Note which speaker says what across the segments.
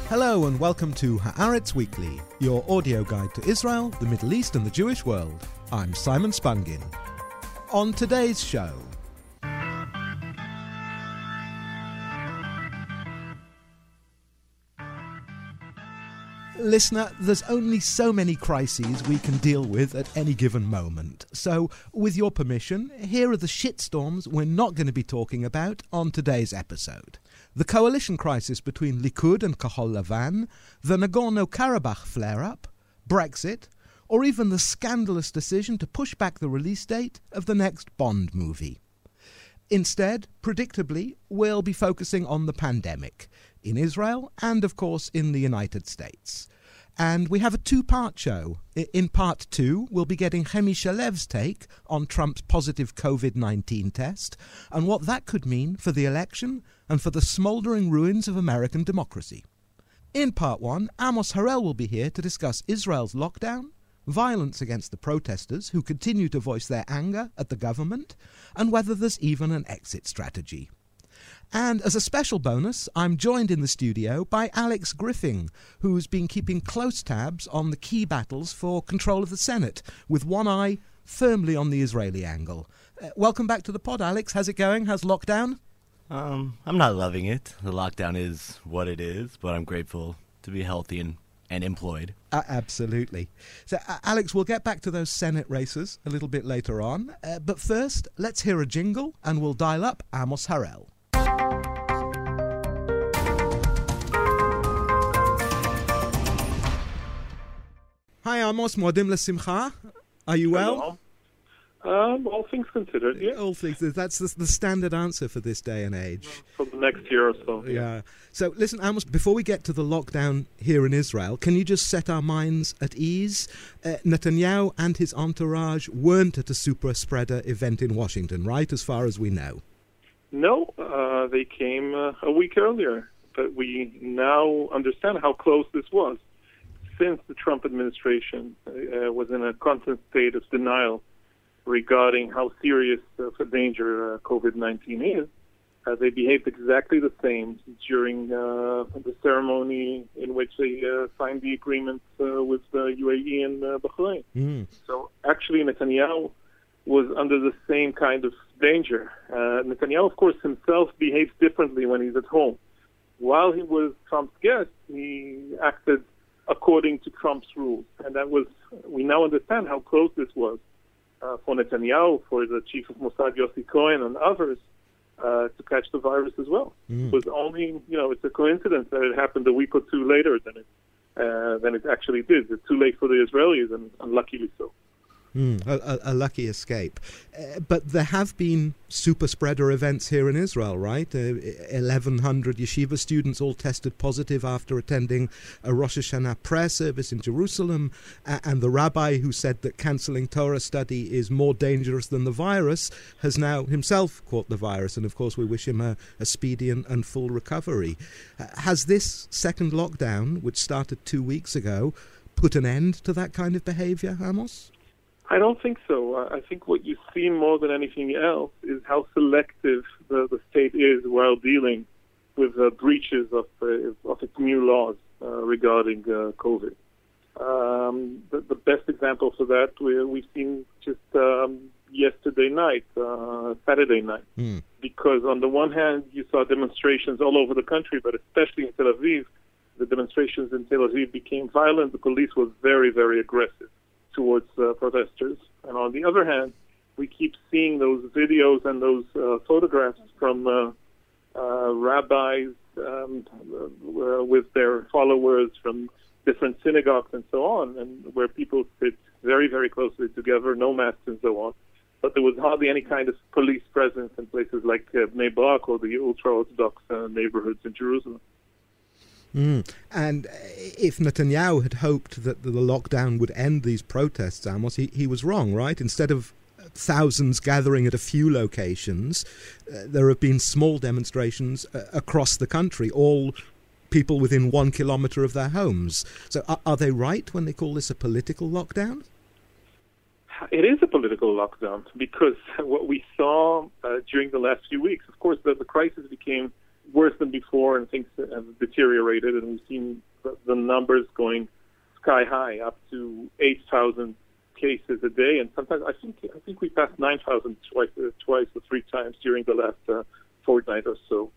Speaker 1: Hello and welcome to Haaretz Weekly, your audio guide to Israel, the Middle East and the Jewish world. I'm Simon Spangin. On today's show... Listener, there's only so many crises we can deal with at any given moment. So, with your permission, here are the shitstorms we're not going to be talking about on today's episode. The coalition crisis between Likud and Kahol Lavan, the Nagorno-Karabakh flare-up, Brexit, or even the scandalous decision to push back the release date of the next Bond movie. Instead, predictably, we'll be focusing on the pandemic, in Israel and, of course, in the United States. And we have a two-part show. In part two, we'll be getting Chemi Shalev's take on Trump's positive COVID-19 test and what that could mean for the election and for the smouldering ruins of American democracy. In part one, Amos Harel will be here to discuss Israel's lockdown, violence against the protesters who continue to voice their anger at the government, and whether there's even an exit strategy. And as a special bonus, I'm joined in the studio by Alex Griffin, who's been keeping close tabs on the key battles for control of the Senate, with one eye firmly on the Israeli angle. Welcome back to the pod, Alex. How's it going? How's lockdown?
Speaker 2: I'm not loving it. The lockdown is what it is, but I'm grateful to be healthy and employed.
Speaker 1: Absolutely. So, Alex, we'll get back to those Senate races a little bit later on. But first, let's hear a jingle and we'll dial up Amos Harel. Hi, Amos. Moadim l'simcha. Are you well?
Speaker 3: All things considered, yeah.
Speaker 1: All things. That's the standard answer for this day and age.
Speaker 3: For the next year or so.
Speaker 1: Yeah. So, listen, Amos, before we get to the lockdown here in Israel, can you just set our minds at ease? Netanyahu and his entourage weren't at a super spreader event in Washington, right, as far as we know?
Speaker 3: No, they came a week earlier. But we now understand how close this was. Since the Trump administration was in a constant state of denial regarding how serious of a danger COVID-19 is, they behaved exactly the same during the ceremony in which they signed the agreement with the UAE and Bahrain. So actually Netanyahu was under the same kind of danger. Netanyahu, of course, himself behaves differently when he's at home. While he was Trump's guest, he acted according to Trump's rules. And that was, we now understand how close this was for Netanyahu, for the chief of Mossad, Yossi Cohen, and others, to catch the virus as well. It was only, it's a coincidence that it happened a week or two later than it actually did. It's too late for the Israelis, and unluckily so.
Speaker 1: A lucky escape. But there have been super spreader events here in Israel, right? 1,100 yeshiva students all tested positive after attending a Rosh Hashanah prayer service in Jerusalem, and the rabbi who said that cancelling Torah study is more dangerous than the virus has now himself caught the virus, and of course we wish him a speedy and full recovery. Has this second lockdown, which started 2 weeks ago, put an end to that kind of behaviour, Amos?
Speaker 3: I don't think so. I think what you see more than anything else is how selective the state is while dealing with breaches of its new laws regarding COVID. The best example for that we've seen just yesterday night, Saturday night, because on the one hand you saw demonstrations all over the country, but especially in Tel Aviv, the demonstrations in Tel Aviv became violent. The police was very, very aggressive towards protesters. And on the other hand, we keep seeing those videos and those photographs from rabbis with their followers from different synagogues and so on, and where people sit very, very closely together, no masks and so on. But there was hardly any kind of police presence in places like Bnei Brak or the ultra-Orthodox neighborhoods in Jerusalem.
Speaker 1: And if Netanyahu had hoped that the lockdown would end these protests, Amos, he was wrong, right? Instead of thousands gathering at a few locations, there have been small demonstrations across the country, all people within 1 kilometre of their homes. So are they right when they call this a political lockdown?
Speaker 3: It is a political lockdown because what we saw during the last few weeks, of course, the crisis became worse than before, and things have deteriorated, and we've seen the numbers going sky high, up to 8,000 cases a day, and sometimes I think we passed 9,000 twice or three times during the last fortnight or so.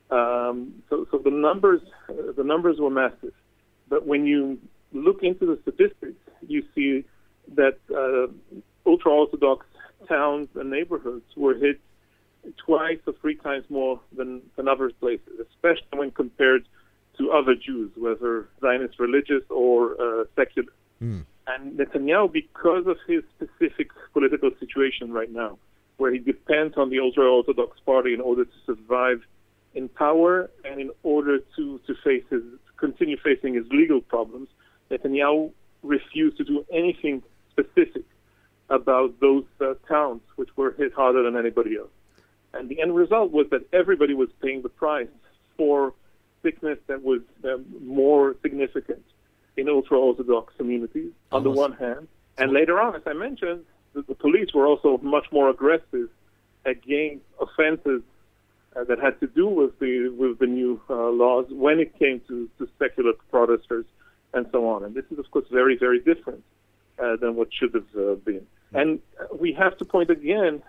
Speaker 3: So the numbers were massive. But when you look into the statistics, you see that ultra-Orthodox towns and neighborhoods were hit twice or three times more than other places, especially when compared to other Jews, whether Zionist religious or secular. And Netanyahu, because of his specific political situation right now, where he depends on the ultra-Orthodox party in order to survive in power and in order to continue facing his legal problems, Netanyahu refused to do anything specific about those towns which were hit harder than anybody else. And the end result was that everybody was paying the price for sickness that was more significant in ultra-Orthodox communities, on the one hand. And later on, as I mentioned, the police were also much more aggressive against offenses that had to do with the new laws when it came to secular protesters and so on. And this is, of course, very, very different than what should have been. And we have to point again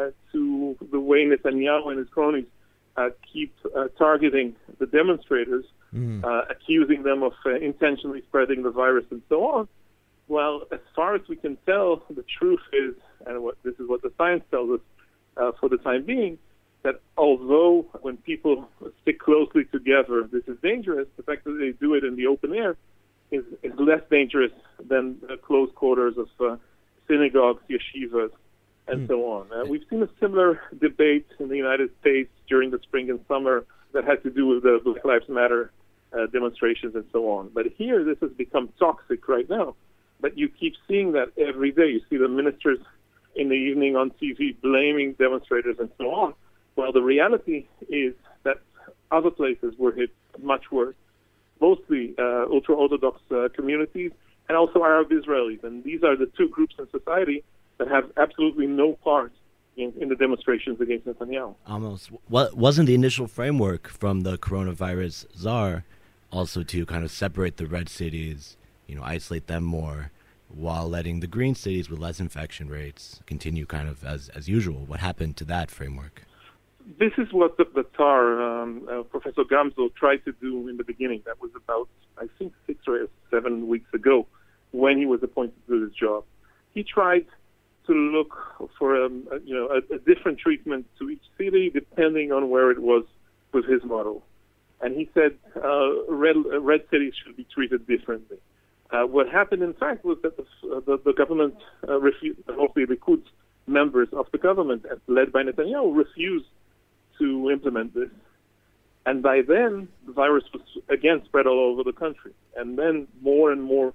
Speaker 3: to the way Netanyahu and his cronies keep targeting the demonstrators, accusing them of intentionally spreading the virus and so on. Well, as far as we can tell, the truth is, and this is what the science tells us for the time being, that although when people stick closely together, this is dangerous, the fact that they do it in the open air is less dangerous than the close quarters of synagogues, yeshivas, and so on. We've seen a similar debate in the United States during the spring and summer that had to do with the Black Lives Matter demonstrations and so on. But here, this has become toxic right now. But you keep seeing that every day. You see the ministers in the evening on TV blaming demonstrators and so on. Well, the reality is that other places were hit much worse, mostly ultra-Orthodox communities and also Arab Israelis. And these are the two groups in society that have absolutely no part in the demonstrations against Netanyahu.
Speaker 2: Almost. Wasn't the initial framework from the coronavirus czar also to kind of separate the red cities, isolate them more, while letting the green cities with less infection rates continue kind of as usual? What happened to that framework?
Speaker 3: This is what the Tar, Professor Gamzo, tried to do in the beginning. That was about, I think, 6 or 7 weeks ago when he was appointed to this job. He tried to look for a different treatment to each city depending on where it was with his model. And he said red cities should be treated differently. What happened, in fact, was that the government refused, mostly the Likud members of the government, led by Netanyahu, refused to implement this. And by then, the virus was again spread all over the country. And then more and more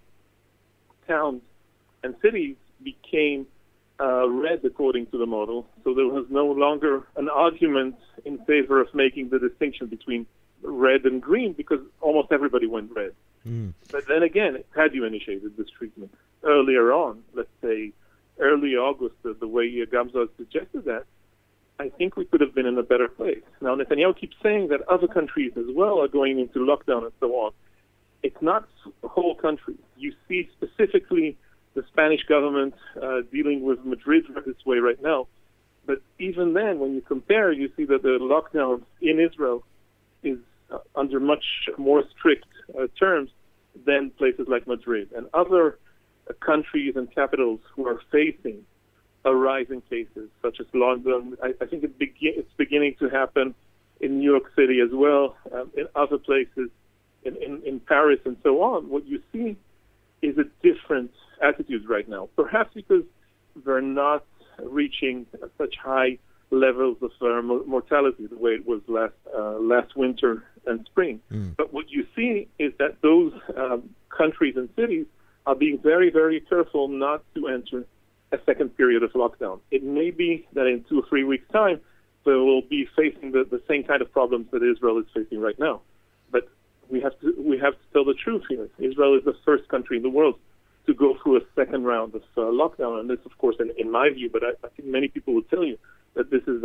Speaker 3: towns and cities became red according to the model. So there was no longer an argument in favor of making the distinction between red and green because almost everybody went red. But then again, had you initiated this treatment earlier on, let's say early August, the way Gamzo suggested that, I think we could have been in a better place. Now, Netanyahu keeps saying that other countries as well are going into lockdown and so on. It's not whole countries. You see specifically the Spanish government dealing with Madrid this way right now. But even then, when you compare, you see that the lockdown in Israel is under much more strict terms than places like Madrid. And other countries and capitals who are facing a rise in cases, such as London, I think it's beginning to happen in New York City as well, in other places, in Paris and so on. What you see is a different attitude right now, perhaps because they're not reaching such high levels of mortality the way it was last winter and spring. But what you see is that those countries and cities are being very, very careful not to enter a second period of lockdown. It may be that in 2 or 3 weeks' time, they will be facing the same kind of problems that Israel is facing right now. But we have to tell the truth here. Israel is the first country in the world to go through a second round of lockdown. And this, of course, in my view, but I think many people will tell you that this is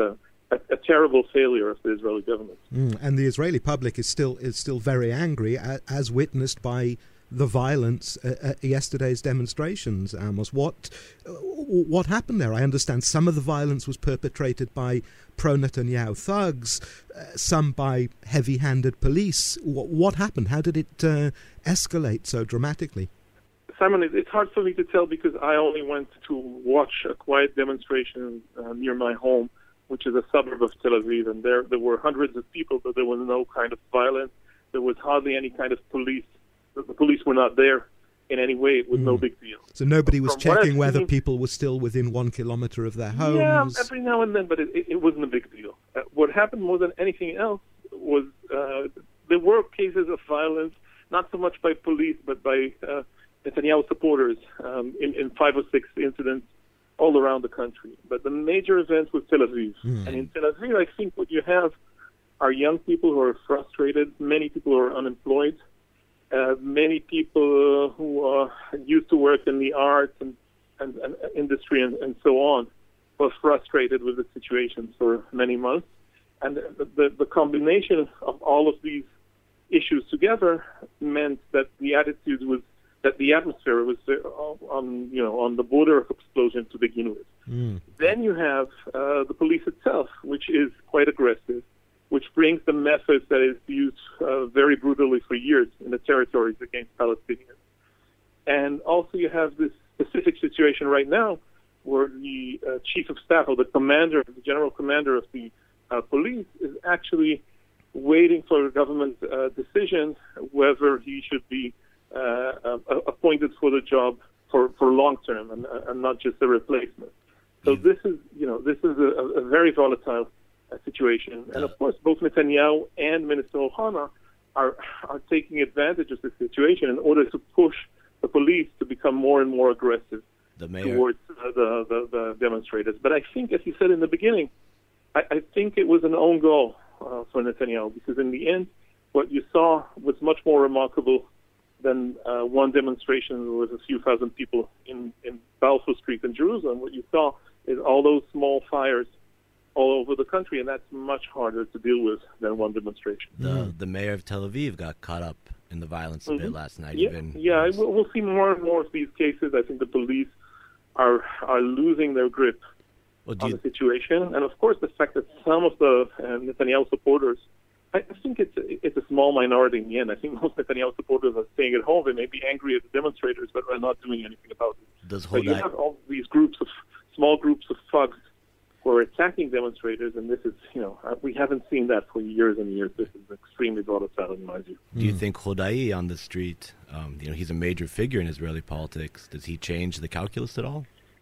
Speaker 3: a terrible failure of the Israeli government.
Speaker 1: And the Israeli public is still very angry, as witnessed by the violence at yesterday's demonstrations. Amos, what happened there? I understand some of the violence was perpetrated by pro-Netanyahu thugs, some by heavy-handed police. What happened? How did it escalate so dramatically?
Speaker 3: Simon, it's hard for me to tell because I only went to watch a quiet demonstration near my home, which is a suburb of Tel Aviv, and there were hundreds of people, but there was no kind of violence. There was hardly any kind of police. The police were not there in any way. It was no big deal.
Speaker 1: So nobody was checking whether people were still within 1 kilometer of their homes?
Speaker 3: Yeah, every now and then, but it wasn't a big deal. What happened more than anything else was there were cases of violence, not so much by police, but by Netanyahu supporters in 5 or 6 incidents all around the country. But the major event was Tel Aviv. And in Tel Aviv, I think what you have are young people who are frustrated, many people who are unemployed, many people who used to work in the arts and industry and so on were frustrated with the situation for many months. And the combination of all of these issues together meant that the attitude was that the atmosphere was on the border of explosion to begin with. Then you have the police itself, which is quite aggressive, which brings the methods that is used very brutally for years in the territories against Palestinians. And also you have this specific situation right now where the chief of staff, or the general commander of the police, is actually waiting for a government decision whether he should be appointed for the job for long term and not just a replacement. So this is a very volatile situation, and of course both Netanyahu and Minister Ohana are taking advantage of the situation in order to push the police to become more and more aggressive towards the demonstrators. But I think, as you said in the beginning, I think it was an own goal for Netanyahu, because in the end, what you saw was much more remarkable than one demonstration with a few thousand people in Balfour Street in Jerusalem. What you saw is all those small fires all over the country, and that's much harder to deal with than one demonstration.
Speaker 2: The mayor of Tel Aviv got caught up in the violence a bit last night.
Speaker 3: We'll see more and more of these cases. I think the police are losing their grip on the situation, and of course the fact that some of the Netanyahu supporters, I think it's a small minority in the end. I think most Netanyahu supporters are staying at home. They may be angry at the demonstrators, but are not doing anything about it. But you have all these small groups of thugs who are attacking demonstrators, and this is, we haven't seen that for years and years. This is extremely volatile in my view.
Speaker 2: Do you think Hodai on the street, he's a major figure in Israeli politics, does he change the calculus at all?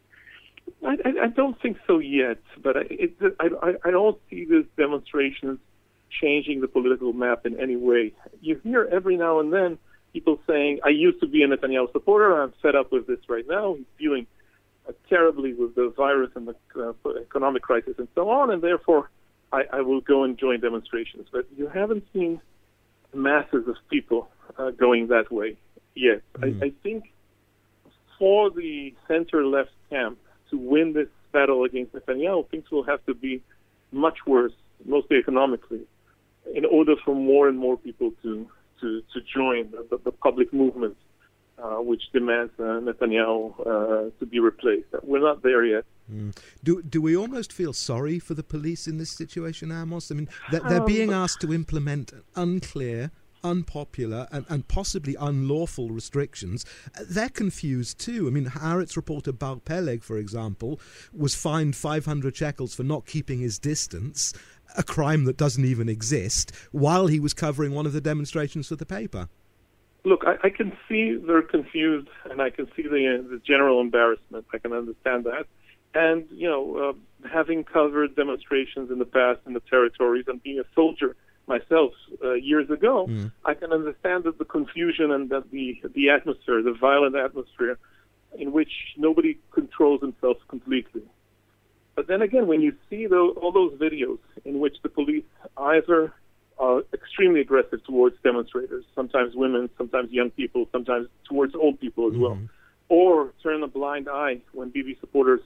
Speaker 3: I don't think so yet, but I don't see these demonstrations changing the political map in any way. You hear every now and then people saying, I used to be a Netanyahu supporter, I'm fed up with this right now, he's dealing terribly with the virus and the economic crisis and so on, and therefore I will go and join demonstrations. But you haven't seen masses of people going that way yet. I think for the center-left camp to win this battle against Netanyahu, things will have to be much worse, mostly economically, in order for more and more people to join the public movement which demands Netanyahu to be replaced. We're not there yet.
Speaker 1: Do we almost feel sorry for the police in this situation, Amos? I mean, they're being asked to implement unclear, unpopular and possibly unlawful restrictions. They're confused too. I mean, Haaretz reporter Bar Peleg, for example, was fined 500 shekels for not keeping his distance, a crime that doesn't even exist, while he was covering one of the demonstrations for the paper.
Speaker 3: Look, I can see they're confused, and I can see the general embarrassment. I can understand that. And, having covered demonstrations in the past in the territories and being a soldier myself years ago, I can understand that the confusion and that the atmosphere, the violent atmosphere in which nobody controls himself completely. But then again, when you see all those videos in which the police either are extremely aggressive towards demonstrators, sometimes women, sometimes young people, sometimes towards old people as well, or turn a blind eye when Bibi supporters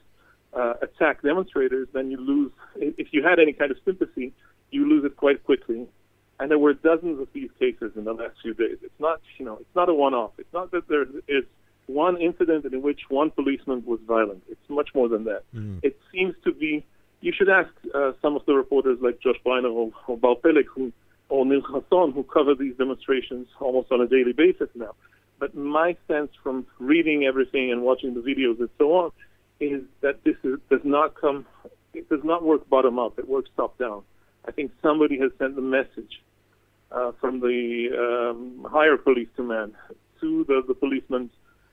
Speaker 3: attack demonstrators, then you lose. If you had any kind of sympathy, you lose it quite quickly. And there were dozens of these cases in the last few days. It's not, it's not a one-off. It's not that there is one incident in which one policeman was violent. It's much more than that. It seems to be. You should ask some of the reporters like Josh Breiner or Bar Peleg or Nir Hasson, who cover these demonstrations almost on a daily basis now. But my sense from reading everything and watching the videos and so on is that does not work bottom up. It works top down. I think somebody has sent the message from the higher police command to the policemen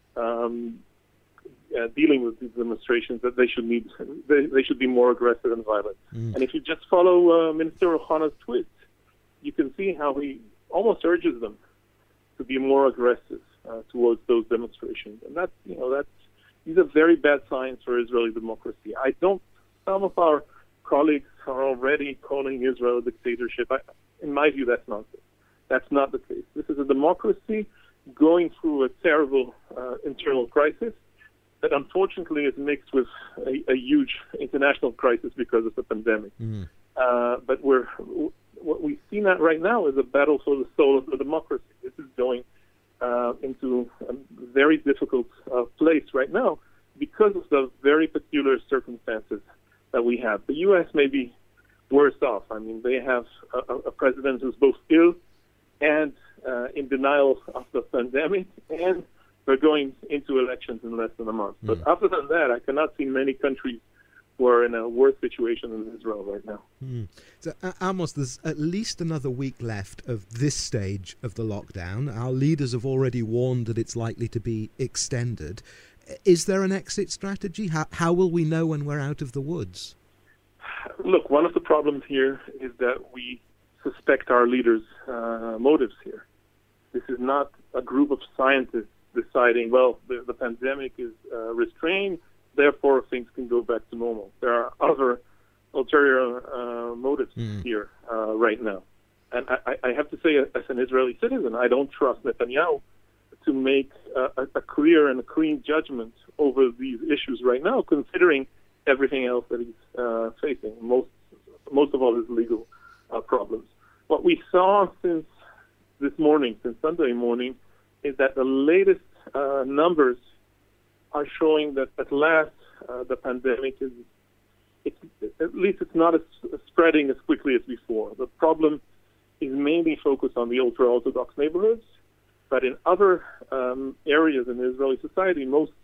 Speaker 3: dealing with these demonstrations that they should be more aggressive and violent. And if you just follow Minister Ohana's tweets, you can see how he almost urges them to be more aggressive towards those demonstrations. And these are very bad signs for Israeli democracy. Some of our colleagues are already calling Israel a dictatorship. In my view, that's nonsense. That's not the case. This is a democracy going through a terrible internal crisis that unfortunately is mixed with a huge international crisis because of the pandemic. But what we see now right now is a battle for the soul of the democracy. This is going into a very difficult place right now because of the very peculiar circumstances that we have. The U.S. may be worse off. I mean, they have a president who's both ill and in denial of the pandemic, and they're going into elections in less than a month. But other than that, I cannot see many countries who are in a worse situation than Israel right now.
Speaker 1: So, Amos, there's at least another week left of this stage of the lockdown. Our leaders have already warned that it's likely to be extended. Is there an exit strategy? How will we know when we're out of the woods?
Speaker 3: Look, one of the problems here is that we suspect our leaders' motives here. This is not a group of scientists deciding, well, the pandemic is restrained, therefore things can go back to normal. There are other ulterior motives here right now. And I have to say, as an Israeli citizen, I don't trust Netanyahu to make a clear and a clean judgment over these issues right now, considering everything else that he's facing, most of all his legal problems. What we saw since Sunday morning, is that the latest numbers are showing that at last the pandemic it's not spreading as quickly as before. The problem is mainly focused on the ultra-Orthodox neighborhoods, but in other areas in Israeli society,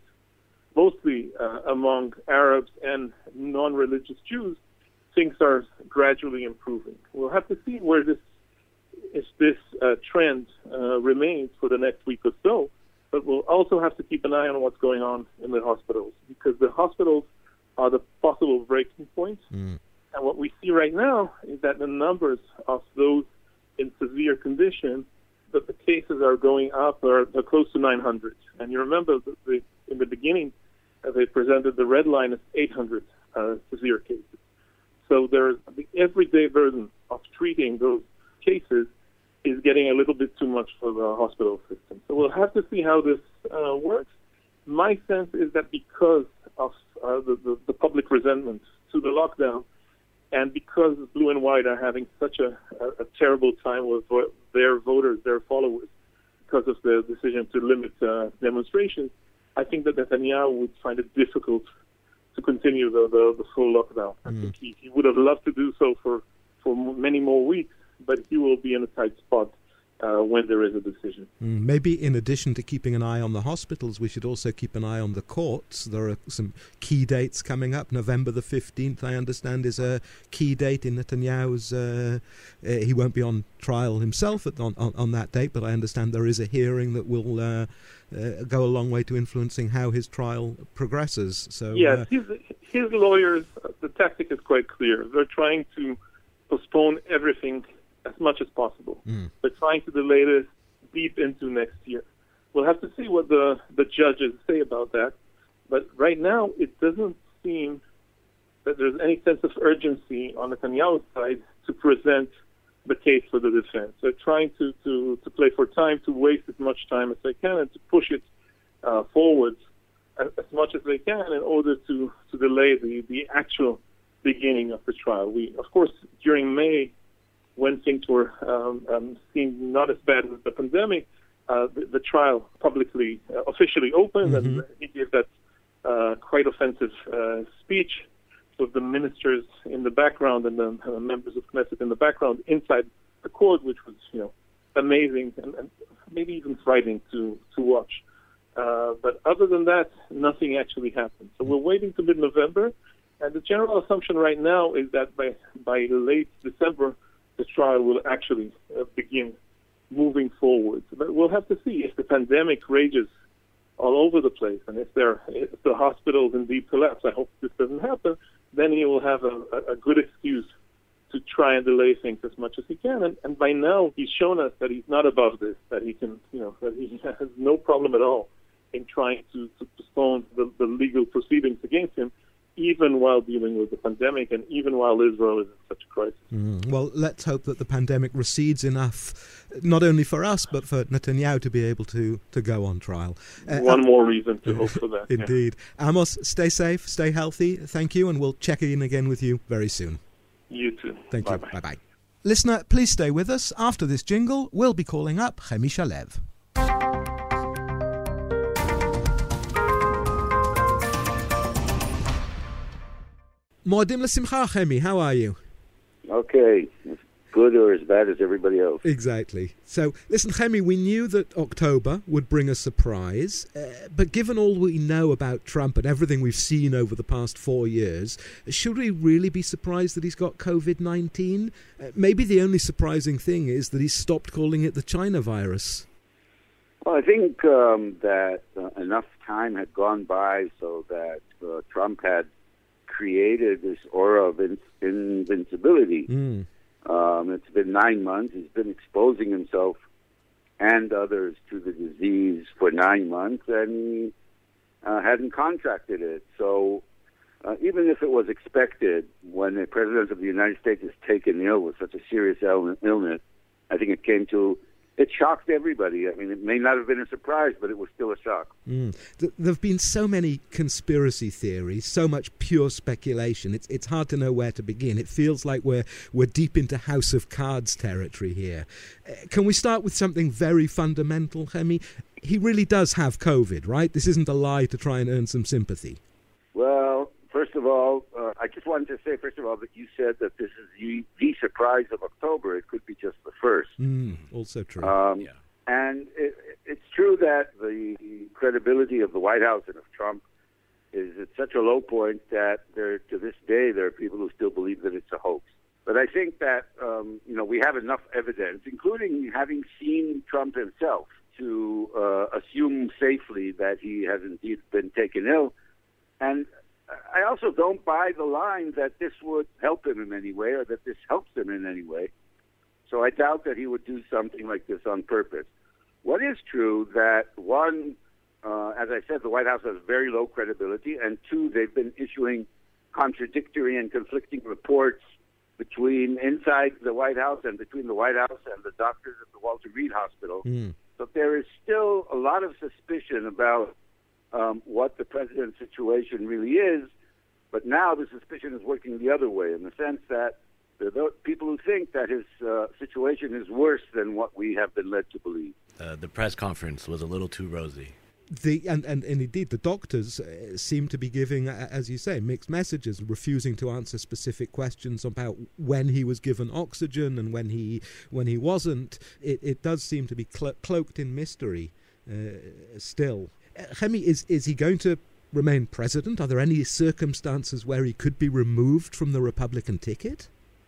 Speaker 3: mostly among Arabs and non-religious Jews, things are gradually improving. We'll have to see if this trend remains for the next week or so, but we'll also have to keep an eye on what's going on in the hospitals, because the hospitals are the possible breaking points. And what we see right now is that the numbers of those in severe condition, that the cases are going up, they're close to 900. And you remember that in the beginning, they presented the red line as 800 severe cases. So there's the everyday burden of treating those cases is getting a little bit too much for the hospital system. So we'll have to see how this works. My sense is that because of the public resentment to the lockdown, and because Blue and White are having such a terrible time with their voters, their followers, because of the decision to limit demonstrations, I think that Netanyahu would find it difficult to continue the full lockdown. I think he would have loved to do so for many more weeks, but he will be in a tight spot when there is a decision.
Speaker 1: Maybe in addition to keeping an eye on the hospitals, we should also keep an eye on the courts. There are some key dates coming up. November the 15th, I understand, is a key date in Netanyahu's... he won't be on trial himself on that date, but I understand there is a hearing that will go a long way to influencing how his trial progresses. So
Speaker 3: yes, his lawyers, the tactic is quite clear. They're trying to postpone everything as much as possible. They're trying to delay this deep into next year. We'll have to see what the judges say about that. But right now, it doesn't seem that there's any sense of urgency on Netanyahu's side to present the case for the defense. They're trying to play for time, to waste as much time as they can, and to push it forward as much as they can in order to delay the actual beginning of the trial. We, of course, during May, when things were seemed not as bad with the pandemic, the trial publicly, officially opened, and he gave that quite offensive speech with the ministers in the background and the members of Knesset in the background inside the court, which was, amazing and maybe even frightening to watch. But other than that, nothing actually happened. So we're waiting to mid-November, and the general assumption right now is that by late December, the trial will actually begin moving forward. But we'll have to see if the pandemic rages all over the place, and if the hospitals indeed collapse. I hope this doesn't happen. Then he will have a good excuse to try and delay things as much as he can. And by now, he's shown us that he's not above this, that he can, that he has no problem at all in trying to postpone the legal proceedings against him, even while dealing with the pandemic and even while Israel is in such a crisis.
Speaker 1: Well, let's hope that the pandemic recedes enough, not only for us, but for Netanyahu to be able to go on trial.
Speaker 3: One more reason to hope for that.
Speaker 1: Indeed. Yeah. Amos, stay safe, stay healthy. Thank you, and we'll check in again with you very soon.
Speaker 3: You too.
Speaker 1: Thank you. Bye-bye. Listener, please stay with us. After this jingle, we'll be calling up Chemi Shalev. Moadim l'simcha, Chemi. How are you?
Speaker 4: Okay. As good or as bad as everybody else.
Speaker 1: Exactly. So, listen, Chemi, we knew that October would bring a surprise, but given all we know about Trump and everything we've seen over the past 4 years, should we really be surprised that he's got COVID-19? Maybe the only surprising thing is that he's stopped calling it the China virus.
Speaker 4: Well, I think that enough time had gone by so that Trump had created this aura of invincibility. It's been 9 months. He's been exposing himself and others to the disease for 9 months, and he hadn't contracted it. So even if it was expected, when the President of the United States is taken ill with such a serious illness, I think it shocked everybody. I mean, it may not have been a surprise, but it was still a shock.
Speaker 1: There have been so many conspiracy theories, so much pure speculation. It's hard to know where to begin. It feels like we're deep into House of Cards territory here. Can we start with something very fundamental, Chemi? He really does have COVID, right? This isn't a lie to try and earn some sympathy.
Speaker 4: Well, first of all, I just wanted to say, first of all, that you said that this is the surprise of October. It could be just the first.
Speaker 1: Also true.
Speaker 4: And it's true that the credibility of the White House and of Trump is at such a low point that to this day there are people who still believe that it's a hoax. But I think that we have enough evidence, including having seen Trump himself, to assume safely that he has indeed been taken ill. And I also don't buy the line that this would help him in any way or that this helps him in any way. So I doubt that he would do something like this on purpose. What is true that, one, as I said, the White House has very low credibility, and two, they've been issuing contradictory and conflicting reports between inside the White House and between the White House and the doctors at the Walter Reed Hospital. So there is still a lot of suspicion about what the president's situation really is, but now the suspicion is working the other way, in the sense that there are people who think that his situation is worse than what we have been led to believe.
Speaker 2: The press conference was a little too rosy.
Speaker 1: And indeed, the doctors seem to be giving, as you say, mixed messages, refusing to answer specific questions about when he was given oxygen and when he wasn't. It does seem to be cloaked in mystery still. Chemi, is he going to remain president? Are there any circumstances where he could be removed from the Republican ticket?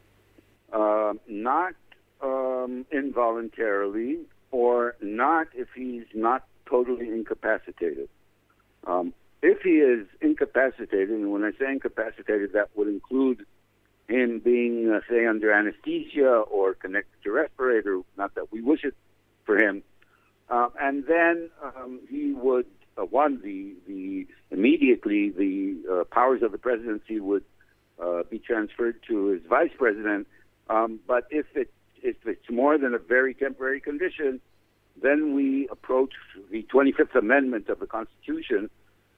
Speaker 4: Not involuntarily, or not if he's not totally incapacitated. If he is incapacitated, and when I say incapacitated, that would include him being, say, under anesthesia or connected to respirator, not that we wish it for him, and then he would, immediately the powers of the presidency would be transferred to his vice president. But if it's more than a very temporary condition, then we approach the 25th Amendment of the Constitution,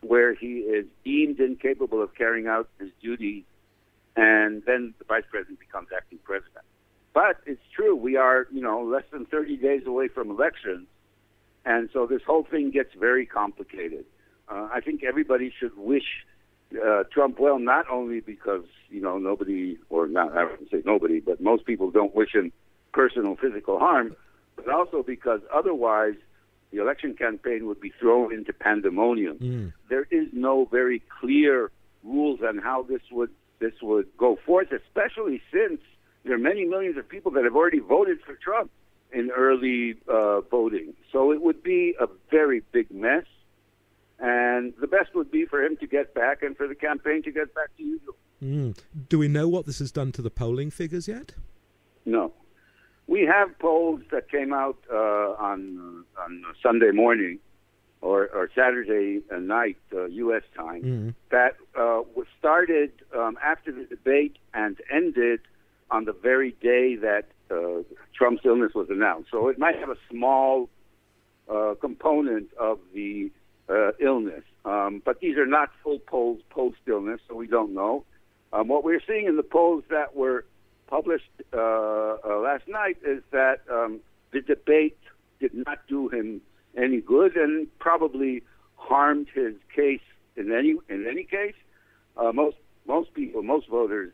Speaker 4: where he is deemed incapable of carrying out his duties, and then the vice president becomes acting president. But it's true, we are, less than 30 days away from elections, and so this whole thing gets very complicated. I think everybody should wish Trump well, not only because, nobody, or not, I wouldn't say nobody, but most people don't wish him personal physical harm, but also because otherwise the election campaign would be thrown into pandemonium. There is no very clear rules on how this would go forth, especially since there are many millions of people that have already voted for Trump in early voting. So it would be a very big mess. And the best would be for him to get back and for the campaign to get back to usual.
Speaker 1: Do we know what this has done to the polling figures yet?
Speaker 4: No. We have polls that came out on Sunday morning or Saturday night, U.S. time, that was started after the debate and ended on the very day that Trump's illness was announced. So it might have a small component of the illness. But these are not full polls post-illness, so we don't know. What we're seeing in the polls that were published last night is that the debate did not do him any good and probably harmed his case in any case. Most people, most voters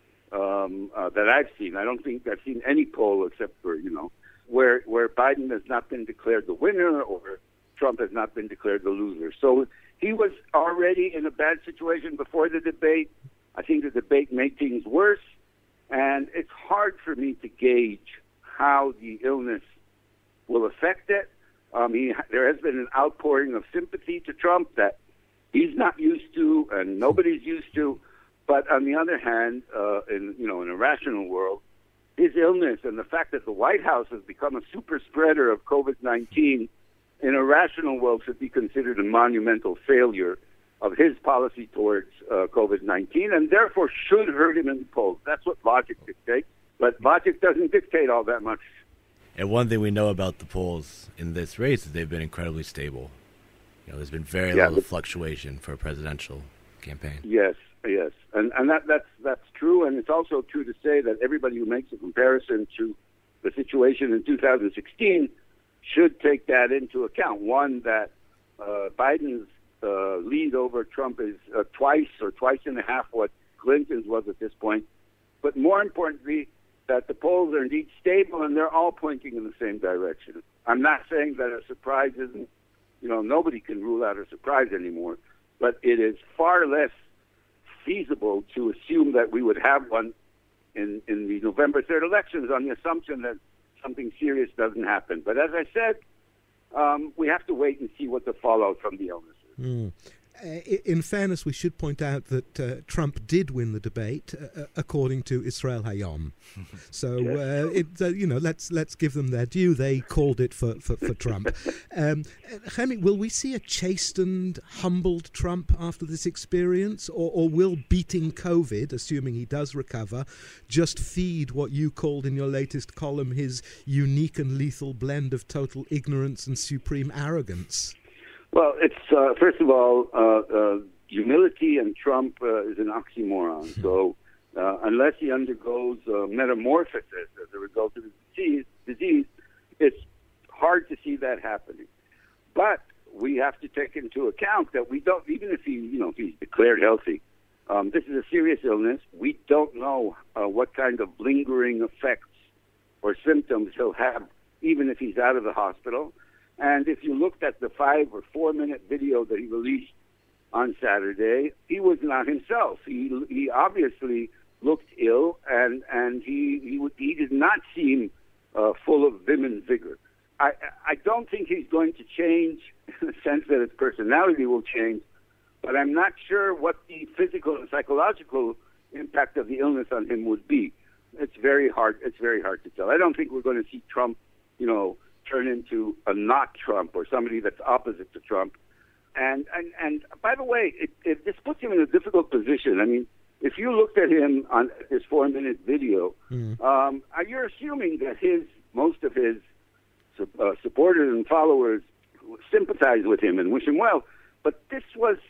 Speaker 4: that I've seen, I don't think I've seen any poll except for, where Biden has not been declared the winner or Trump has not been declared the loser. So he was already in a bad situation before the debate. I think the debate made things worse, and it's hard for me to gauge how the illness will affect it. There has been an outpouring of sympathy to Trump that he's not used to and nobody's used to. But on the other hand, in a rational world, his illness and the fact that the White House has become a super spreader of COVID-19 in a rational world should be considered a monumental failure of his policy towards COVID-19 and therefore should hurt him in the polls. That's what logic dictates. But logic doesn't dictate all that much.
Speaker 2: And one thing we know about the polls in this race is they've been incredibly stable. There's been very little fluctuation for a presidential campaign.
Speaker 4: Yes. And that's true. And it's also true to say that everybody who makes a comparison to the situation in 2016 should take that into account. One, that Biden's lead over Trump is twice and a half what Clinton's was at this point. But more importantly, that the polls are indeed stable and they're all pointing in the same direction. I'm not saying that a surprise isn't, nobody can rule out a surprise anymore, but it is far less feasible to assume that we would have one in the November 3rd elections on the assumption that something serious doesn't happen. But as I said, we have to wait and see what the fallout from the illness is.
Speaker 1: In fairness, we should point out that Trump did win the debate, according to Israel Hayom. So, let's give them their due. They called it for Trump. Chemi, will we see a chastened, humbled Trump after this experience, or will beating COVID, assuming he does recover, just feed what you called in your latest column his unique and lethal blend of total ignorance and supreme arrogance?
Speaker 4: Well, it's first of all, humility and Trump is an oxymoron. So unless he undergoes metamorphosis as a result of his disease, it's hard to see that happening. But we have to take into account that we don't, even if if he's declared healthy, this is a serious illness. We don't know what kind of lingering effects or symptoms he'll have, even if he's out of the hospital. And if you looked at the 5 or 4 minute video that he released on Saturday, he was not himself. He obviously looked ill, and he did not seem full of vim and vigor. I don't think he's going to change in the sense that his personality will change, but I'm not sure what the physical and psychological impact of the illness on him would be. It's very hard to tell. I don't think we're going to see Trump, turn into a not Trump or somebody that's opposite to Trump. And by the way, this puts him in a difficult position. I mean, if you looked at him on this 4 minute video, you're assuming that most of his supporters and followers sympathize with him and wish him well. But this was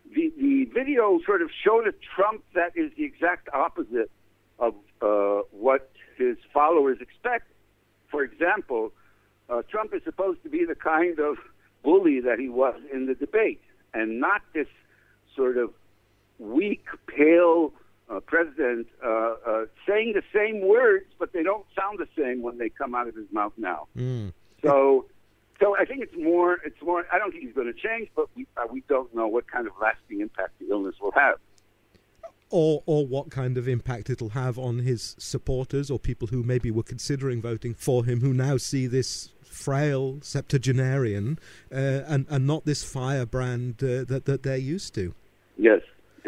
Speaker 4: the video sort of showed a Trump that is the exact opposite of what his followers expect. For example, Trump is supposed to be the kind of bully that he was in the debate, and not this sort of weak, pale president saying the same words, but they don't sound the same when they come out of his mouth now. So I think it's more. I don't think he's going to change, but we don't know what kind of lasting impact the illness will have,
Speaker 1: or what kind of impact it'll have on his supporters or people who maybe were considering voting for him, who now see this frail septuagenarian and not this firebrand that they're used to.
Speaker 4: Yes.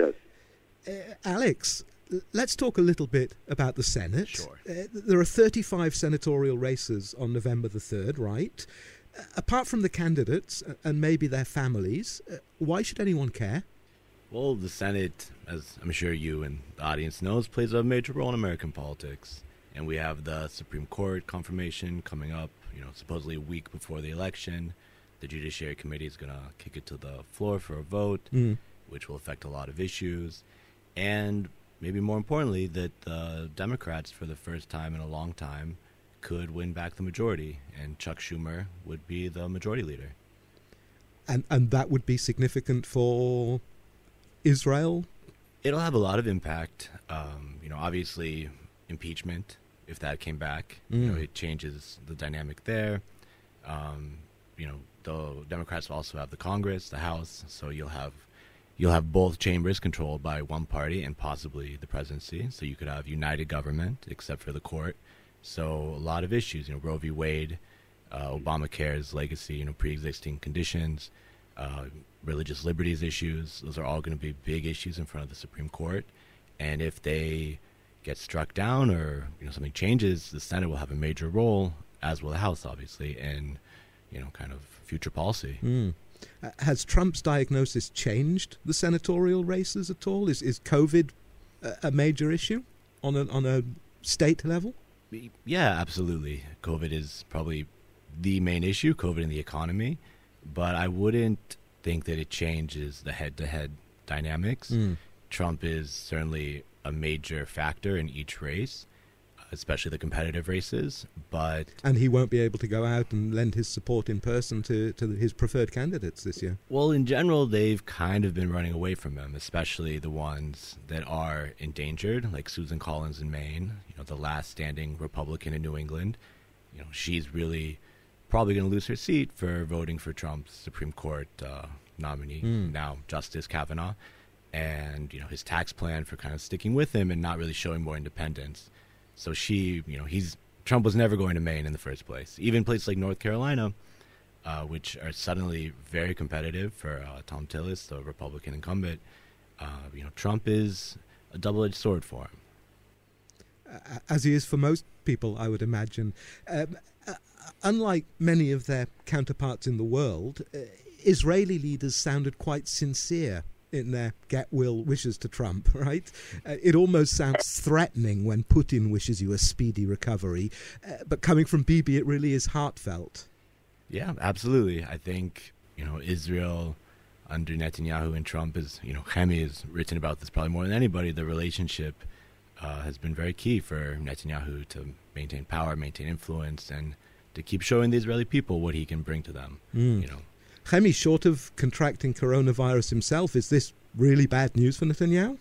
Speaker 1: Alex, let's talk a little bit about the Senate.
Speaker 2: Sure.
Speaker 1: There are 35 senatorial races on November the 3rd, right? Apart from the candidates and maybe their families, why should anyone care?
Speaker 2: Well, the Senate, as I'm sure you and the audience knows, plays a major role in American politics. And we have the Supreme Court confirmation coming up, supposedly a week before the election. The Judiciary Committee is going to kick it to the floor for a vote, which will affect a lot of issues. And maybe more importantly, that the Democrats, for the first time in a long time, could win back the majority, and Chuck Schumer would be the majority leader.
Speaker 1: And that would be significant for Israel?
Speaker 2: It'll have a lot of impact. Obviously, impeachment, if that came back, it changes the dynamic there. The Democrats will also have the Congress, the House, so you'll have both chambers controlled by one party and possibly the presidency. So you could have united government, except for the court. So a lot of issues, Roe v. Wade, Obamacare's legacy, pre-existing conditions, religious liberties issues. Those are all going to be big issues in front of the Supreme Court. And if they get struck down or something changes, the Senate will have a major role, as will the House, obviously, in kind of future policy.
Speaker 1: Has Trump's diagnosis changed the senatorial races at all? Is COVID a major issue on a state level?
Speaker 2: Yeah, absolutely. COVID is probably the main issue, COVID and the economy. But I wouldn't think that it changes the head-to-head dynamics. Trump is certainly a major factor in each race, especially the competitive races. And
Speaker 1: he won't be able to go out and lend his support in person to his preferred candidates this year.
Speaker 2: Well, in general, they've kind of been running away from him, especially the ones that are endangered, like Susan Collins in Maine, the last standing Republican in New England. She's really probably going to lose her seat for voting for Trump's Supreme Court nominee, now Justice Kavanaugh, and his tax plan for kind of sticking with him and not really showing more independence. So Trump was never going to Maine in the first place. Even places like North Carolina, which are suddenly very competitive for Tom Tillis, the Republican incumbent. Trump is a double-edged sword for him.
Speaker 1: As he is for most people, I would imagine. Unlike many of their counterparts in the world, Israeli leaders sounded quite sincere in their get-well wishes to Trump, right? It almost sounds threatening when Putin wishes you a speedy recovery. But coming from Bibi, it really is heartfelt.
Speaker 2: Yeah, absolutely. I think, Israel under Netanyahu and Trump is, Chemi has written about this probably more than anybody. The relationship has been very key for Netanyahu to maintain power, maintain influence, and to keep showing the Israeli people what he can bring to them,
Speaker 1: Chemi, short of contracting coronavirus himself, is this really bad news for Netanyahu?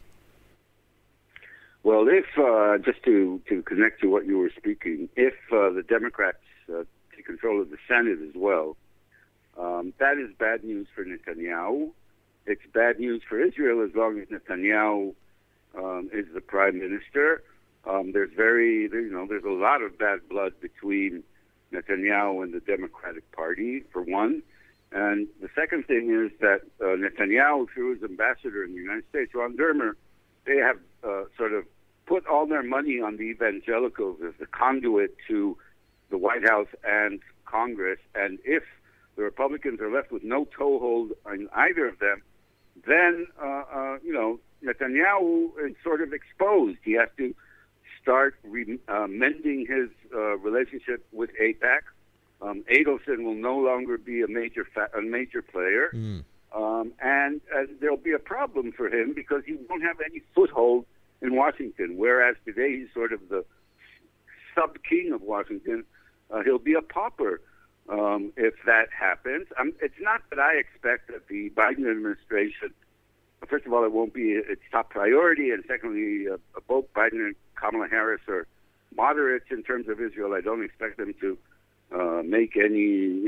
Speaker 4: Well, if, just to connect to what you were speaking, if the Democrats take control of the Senate as well, that is bad news for Netanyahu. It's bad news for Israel as long as Netanyahu is the prime minister. There's a lot of bad blood between Netanyahu and the Democratic Party, for one. And the second thing is that Netanyahu, through his ambassador in the United States, Ron Dermer, they have sort of put all their money on the evangelicals as the conduit to the White House and Congress. And if the Republicans are left with no toehold on either of them, then, Netanyahu is sort of exposed. He has to start mending his relationship with AIPAC. Adelson will no longer be a major player. And there'll be a problem for him because he won't have any foothold in Washington, whereas today he's sort of the sub-king of Washington. He'll be a pauper if that happens. It's not that I expect that the Biden administration, first of all, it won't be its top priority, and secondly, both Biden and Kamala Harris are moderates in terms of Israel. I don't expect them to make any,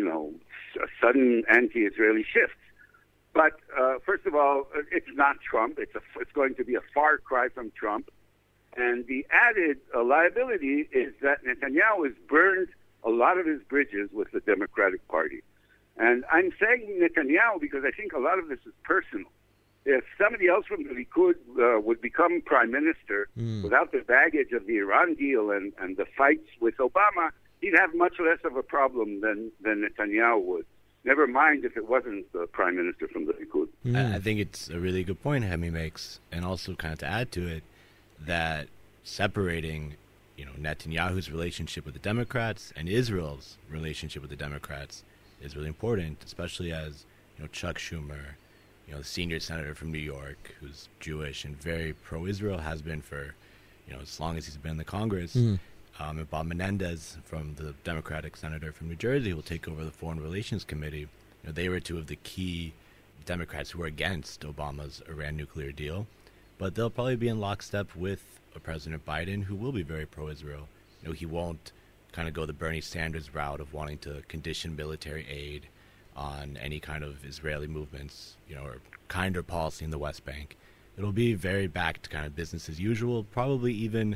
Speaker 4: sudden anti-Israeli shifts. But first of all, it's not Trump. It's going to be a far cry from Trump. And the added liability is that Netanyahu has burned a lot of his bridges with the Democratic Party. And I'm saying Netanyahu because I think a lot of this is personal. If somebody else from the Likud would become prime minister without the baggage of the Iran deal and the fights with Obama, he'd have much less of a problem than Netanyahu would. Never mind if it wasn't the prime minister from the Likud.
Speaker 2: I think it's a really good point Hemi makes, and also kind of to add to it, that separating, Netanyahu's relationship with the Democrats and Israel's relationship with the Democrats is really important, especially as, Chuck Schumer, the senior senator from New York, who's Jewish and very pro-Israel, has been for, as long as he's been in the Congress. And Bob Menendez, from the Democratic senator from New Jersey, will take over the Foreign Relations Committee. They were two of the key Democrats who were against Obama's Iran nuclear deal. But they'll probably be in lockstep with President Biden, who will be very pro-Israel. He won't kind of go the Bernie Sanders route of wanting to condition military aid on any kind of Israeli movements, or kinder policy in the West Bank. It'll be very back to kind of business as usual, probably even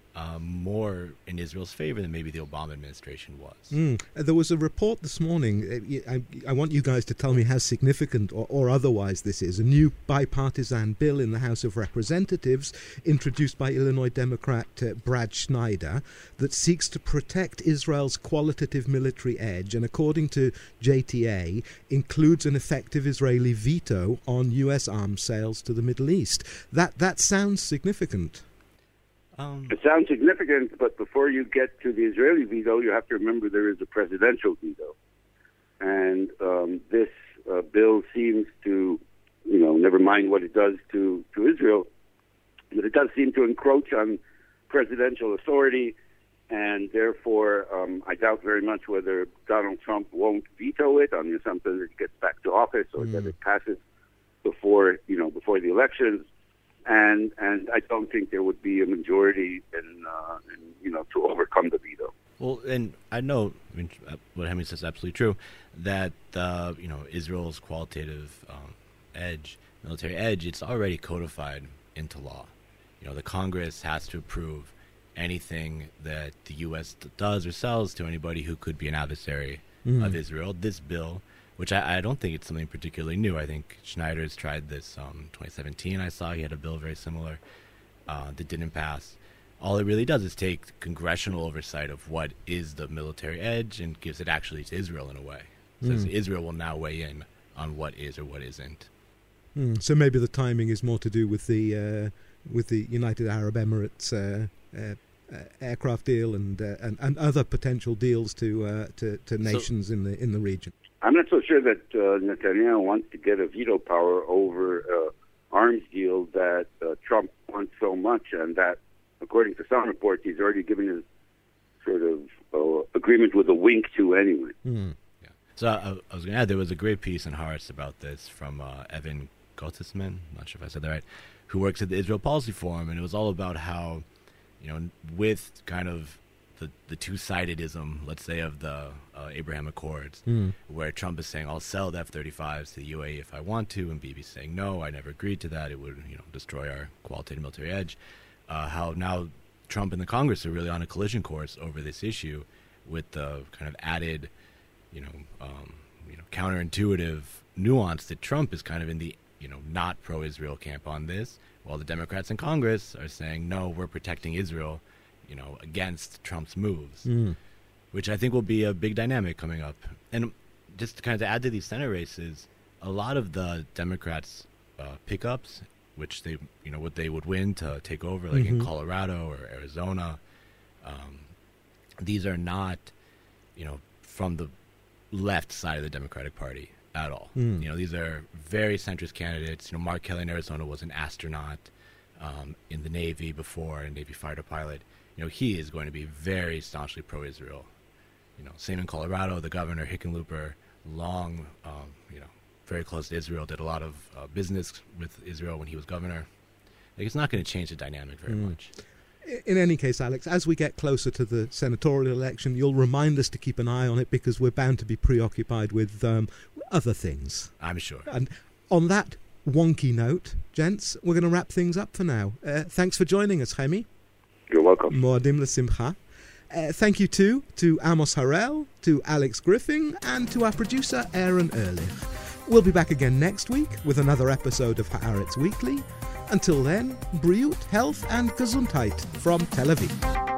Speaker 2: more in Israel's favor than maybe the Obama administration was.
Speaker 1: There was a report this morning. I want you guys to tell me how significant or otherwise this is. A new bipartisan bill in the House of Representatives, introduced by Illinois Democrat Brad Schneider, that seeks to protect Israel's qualitative military edge, and according to JTA, includes an effective Israeli veto on U.S. arms sales to the Middle East. That sounds significant.
Speaker 4: It sounds significant, but before you get to the Israeli veto, you have to remember there is a presidential veto. And this bill seems to, never mind what it does to Israel, but it does seem to encroach on presidential authority, and therefore I doubt very much whether Donald Trump won't veto it on the assumption that it gets back to office or that it passes before the elections. And I don't think there would be a majority to overcome the veto.
Speaker 2: Well, and I know what Hemi says is absolutely true, that Israel's qualitative military edge, it's already codified into law. The Congress has to approve anything that the U.S. does or sells to anybody who could be an adversary of Israel. This bill, which I don't think it's something particularly new. I think Schneider's tried this 2017. I saw he had a bill very similar that didn't pass. All it really does is take congressional oversight of what is the military edge and gives it actually to Israel in a way. Says Israel will now weigh in on what is or what isn't.
Speaker 1: So maybe the timing is more to do with the United Arab Emirates aircraft deal and other potential deals to nations in the region.
Speaker 4: I'm not so sure that Netanyahu wants to get a veto power over arms deal that Trump wants so much, and that, according to some reports, he's already given his sort of agreement with a wink to anyway.
Speaker 2: Yeah. So I was going to add, there was a great piece in Haaretz about this from Evan Gottesman, not sure if I said that right, who works at the Israel Policy Forum, and it was all about how, with kind of the two-sidedism, let's say, of the Abraham Accords, where Trump is saying, I'll sell the F-35s to the UAE if I want to, and Bibi's saying, no, I never agreed to that. It would, destroy our qualitative military edge. How now Trump and the Congress are really on a collision course over this issue, with the kind of added, counterintuitive nuance that Trump is kind of in the, not pro-Israel camp on this, while the Democrats in Congress are saying, no, we're protecting Israel, against Trump's moves, which I think will be a big dynamic coming up. And just to kind of add to these Senate races, a lot of the Democrats' pickups, which they, what they would win to take over, like in Colorado or Arizona, these are not, from the left side of the Democratic Party. at all. These are very centrist candidates. Mark Kelly in Arizona was an astronaut in the Navy before, a Navy fighter pilot. He is going to be very staunchly pro-Israel. Same in Colorado. The governor, Hickenlooper, long, very close to Israel, did a lot of business with Israel when he was governor. It's not going to change the dynamic very much.
Speaker 1: In any case, Alex, as we get closer to the senatorial election, you'll remind us to keep an eye on it because we're bound to be preoccupied with other things.
Speaker 2: I'm sure.
Speaker 1: And on that wonky note, gents, we're going to wrap things up for now. Thanks for joining us, Chemi.
Speaker 4: You're welcome.
Speaker 1: Moadim l'simcha. Thank you too to Amos Harel, to Alex Griffin, and to our producer, Aaron Ehrlich. We'll be back again next week with another episode of Haaretz Weekly. Until then, Briut, health and Gesundheit from Tel Aviv.